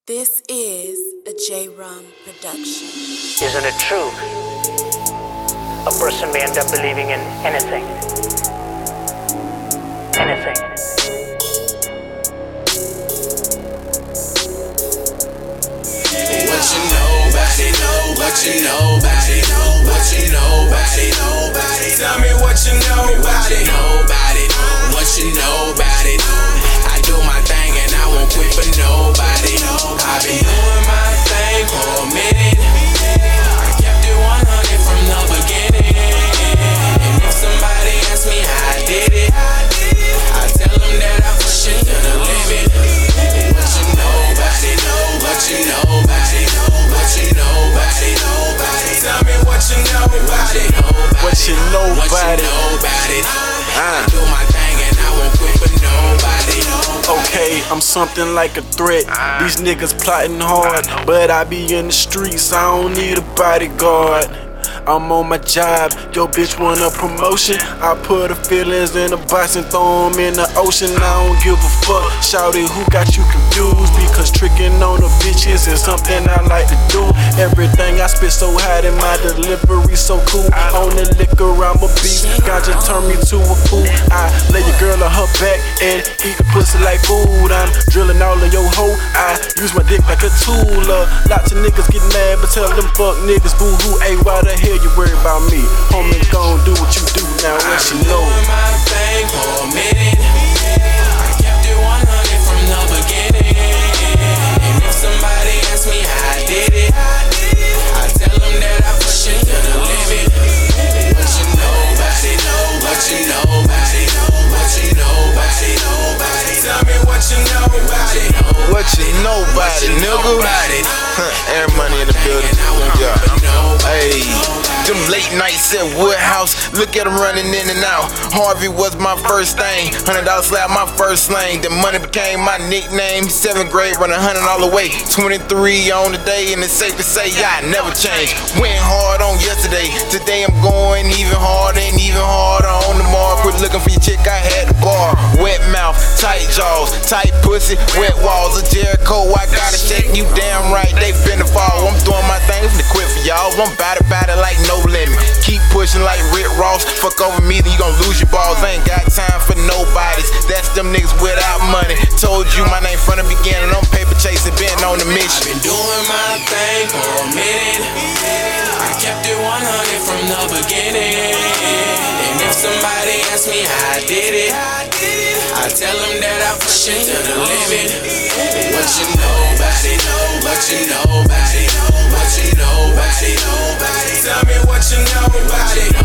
This is a J-Rum production. Isn't it true? A person may end up believing in anything. Anything. What you know about it? What you know about it? What you know about it? Tell me what you know about it. What you know about it? I do my thing and I won't quit for nobody. I've been doing my thing for a minute. I kept it 100 from the beginning. And if somebody asks me how I did it, I tell them that I push it to the limit. What you know about it? What you know about it? What you know about it? Tell me what you know about it. What you know about it? I do my thing and I won't quit for nobody. Okay, I'm something like a threat. These niggas plotting hard, but I be in the streets, I don't need a bodyguard. I'm on my job, yo bitch want a promotion. I put her feelings in a box and throw them in the ocean. I don't give a fuck, shouty, who got you confused? Because tricking on the bitches is something I like to do. Everything I spit so hot and my delivery so cool. On the liquor I'm a beast, ganja turn me to a fool. I lay your girl on her back and eat the pussy like food. I'm drilling all of your hoe, I use my dick like a tool. Lots of niggas get mad, but tell them fuck niggas boo-hoo. Ayy, why the hell you worry about me? Homie, gon' do what you do now. What you know? I've been doing my thing for a minute. I kept it 100 from the beginning. And if somebody asks me how I did it, I tell them that I push it to the limit. What you know about it? What you know about it? What you know about it? Tell me what you know about it. What you know about it, nigga? Air money in the building. Yeah. Hey, them late nights at Woodhouse, look at them running in and out. Harvey was my first thing, $100 slap my first slang. The money became my nickname. 7th grade, running 100 all the way. 23 on the day, and it's safe to say I never changed. Went hard on yesterday, today I'm going even harder and even harder on tomorrow. Quit looking for your chick, I had the bar. Wet mouth, tight jaws, tight pussy, wet walls of Jericho. I gotta shake you damn right, they finna fall. I'm doing my thing, finna quit for y'all. I'm bout it like no limit. Keep pushing like Rick Ross. Fuck over me, then you gon' lose your balls. I ain't got time for nobodies. That's them niggas without money. Told you my name from the beginning. I'm paper chasing, been on the mission. I've been doing my thing for a minute. I kept it 100 from the beginning. And if somebody asks me how I did it, I tell them that I push it to the limit. What you know about it? What you know about it? What you know about it? Tell me what you know about it.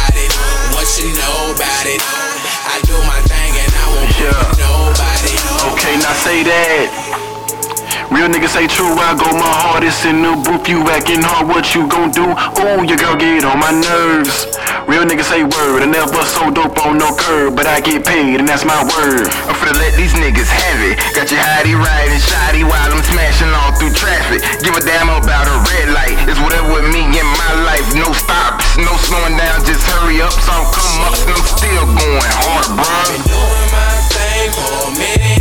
What you know about it? I do my thing and I won't quit for nobody. Okay, now say that. Real niggas say true, I go my hardest in the booth. You acting hard, what you gon' do? Ooh, your girl get on my nerves. Real niggas say word, I never so dope on no curb, but I get paid and that's my word. I'm finna let these niggas have it. Got your hottie riding shoddy while I'm smashing all through traffic. Give a damn about a red light. It's whatever with me in my life. No stops, no slowing down, just hurry up. Some come up and I'm still going hard, bruh. I've been doing my thing for a minute.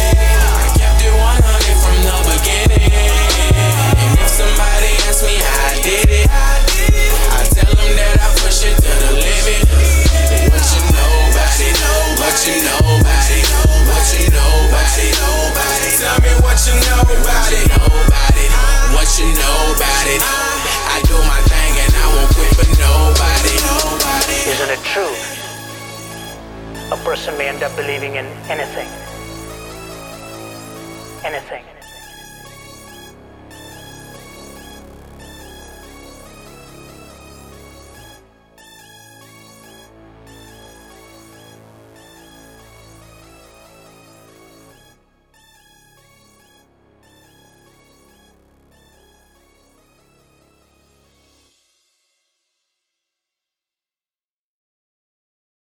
I kept it 100 from the beginning. And if somebody asks me how I did it, I tell them that I push it to the limit. What you know about it? What you know about it? What you know about it? Tell me what you know about it. What you know about it? I do my thing and I won't quit for nobody. Isn't it true? A person may end up believing in anything. Anything.